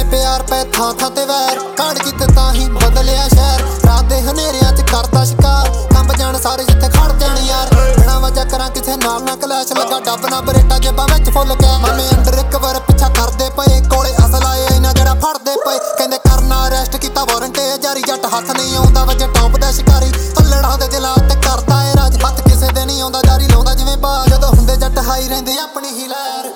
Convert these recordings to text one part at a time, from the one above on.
ਪਿਆਰ ਪੈ ਥਾਂ ਥਾਂ ਤੇ ਵੈਰ ਕਾੜ ਕੀਤੇ ਤਾਂ ਹੀ ਬਦਲਿਆ ਸ਼ਹਿਰ ਰਾਤ ਦੇ ਹਨੇਰਿਆਂ ਚ ਕਰਦਾ ਸ਼ਿਕਾਰ ਕੰਬ ਜਾਣ ਸਾਰੇ ਜਿੱਥੇ ਖੜ ਜਾਣ ਯਾਰ ਬਿਨਾਂ ਵਜ੍ਹਾ ਕਰਾਂ ਕਿਸੇ ਨਾਲ ਨਾ ਕਲੈਸ਼ ਲੱਗਾ ਡੱਬ ਨਾ ਬਰੇਟਾ ਜੇਬਾਂ ਵਿੱਚ ਫੁੱਲ ਗਿਆ ਮਾਮੇ ਅੰਡਰ ਇੱਕ ਵਾਰ ਪਿੱਛਾ ਕਰਦੇ ਪਏ ਕੋਲੇ ਅਸਲ ਆਏ ਇਹਨਾਂ ਜਿਹੜਾ ਫੜਦੇ ਪਏ ਕਹਿੰਦੇ ਕਰਨਾ ਅਰੈਸਟ ਕੀਤਾ ਵਾਰੰਟ ਜਾਰੀ ਜੱਟ ਹੱਥ ਨਹੀਂ ਆਉਂਦਾ ਵਜੇ ਟੌਪ ਦਾ ਸ਼ਿਕਾਰੀ ਤੱਲੜਾਂ ਦੇ ਦਿਲਾਂ ਤੇ ਕਰਦਾ ਏ ਰਾਜ ਹੱਥ ਕਿਸੇ ਦੇ ਨਹੀਂ ਆਉਂਦਾ ਜਾਰੀ ਲਾਉਂਦਾ ਜਿਵੇਂ ਬਾ ਜਦੋਂ ਹੁੰਦੇ ਜੱਟ ਹਾਈ ਰਹਿੰਦੇ ਆਪਣੀ ਹੀ ਲਹਿਰ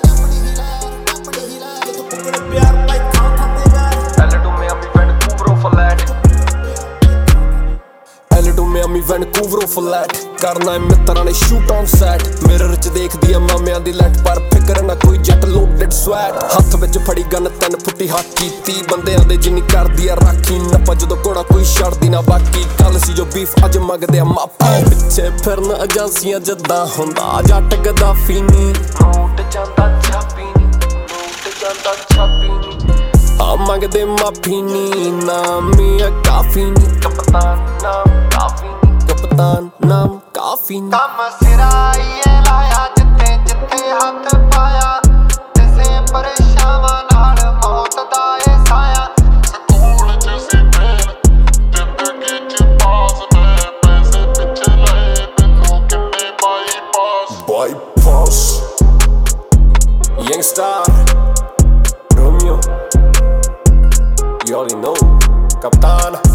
Miami, Vancouver flat ਕਰਨਾ ਏ ਮਿੱਤਰਾਂ ਨੇ ਸ਼ੂਟ ਔਨ ਸੈਟ ਮਿਰਰ ਚ ਦੇਖਦੀ ਆ ਮਾਮਿਆਂ ਦੀ ਲੈਟ ਪਰ ਫਿਕਰ ਨਾ ਕੋਈ ਜੱਟ ਲੋਡਡ ਸਵੈਟ ਹੱਥ ਵਿੱਚ ਫੜੀ ਗਨ 3 ਫੁੱਟੀ ਹਾਕੀ 30 ਬੰਦਿਆਂ ਦੇ ਜਿੰਨੀ ਕਰਦੀ ਆ ਰਾਖੀ ਨੱਪਾ ਜਦੋਂ ਘੋੜਾ ਕੋਈ ਛੱਡਦੀ ਨਾ ਬਾਕੀ ਕੱਲ ਸੀ ਜੋ ਬੀਫ ਅੱਜ ਮੰਗਦੇ ਆ ਮਾਪਾ ਪਿੱਛੇ ਫਿਰਨ ਏਜੰਸੀਆਂ ਜਿੱਦਾਂ ਹੁੰਦਾ ਜੱਟ ਗਦਾਫੀ ਨੀ ਨੋਟ ਜਾਂਦਾ ਛਾਪੀ ਨੀ ਨੋਟ ਜਾਂਦਾ ਛਾਪੀ ਨੀ ਆ ਮੰਗਦੇ ਮਾਫੀ ਨੀ ਨਾਮ ਮੀਆਂ ਕਾਫੀ ਨੀ ਕਪਤਾਨ ਨਾਮ ਕਾਫੀ ਨੀ ਕਪਤਾਨ ਨਾਮ ਕਾਫੀ ਨੀ ਕੰਮ ਸਿਰਾਈਏ ਲਾਇਆ ਜਿੱਥੇ ਜਿੱਥੇ ਹੱਥ ਪਾਇਆ ਕਿਸੇ ਪਰੇਸ਼ਾਵਾਂ ਨਾਲ ਮੌਤ ਦਾ ਏ ਸਾਇਆ ਸਕੂਲ ਚ ਸੀ ਫੇਲ ਜ਼ਿੰਦਗੀ ਚ ਪਾਸ ਨੇ ਪੈਸੇ ਪਿੱਛੇ ਲਏ ਤੈਨੂੰ ਕਿੰਨੇ bypass Youngstar Romeo You already know Kapitan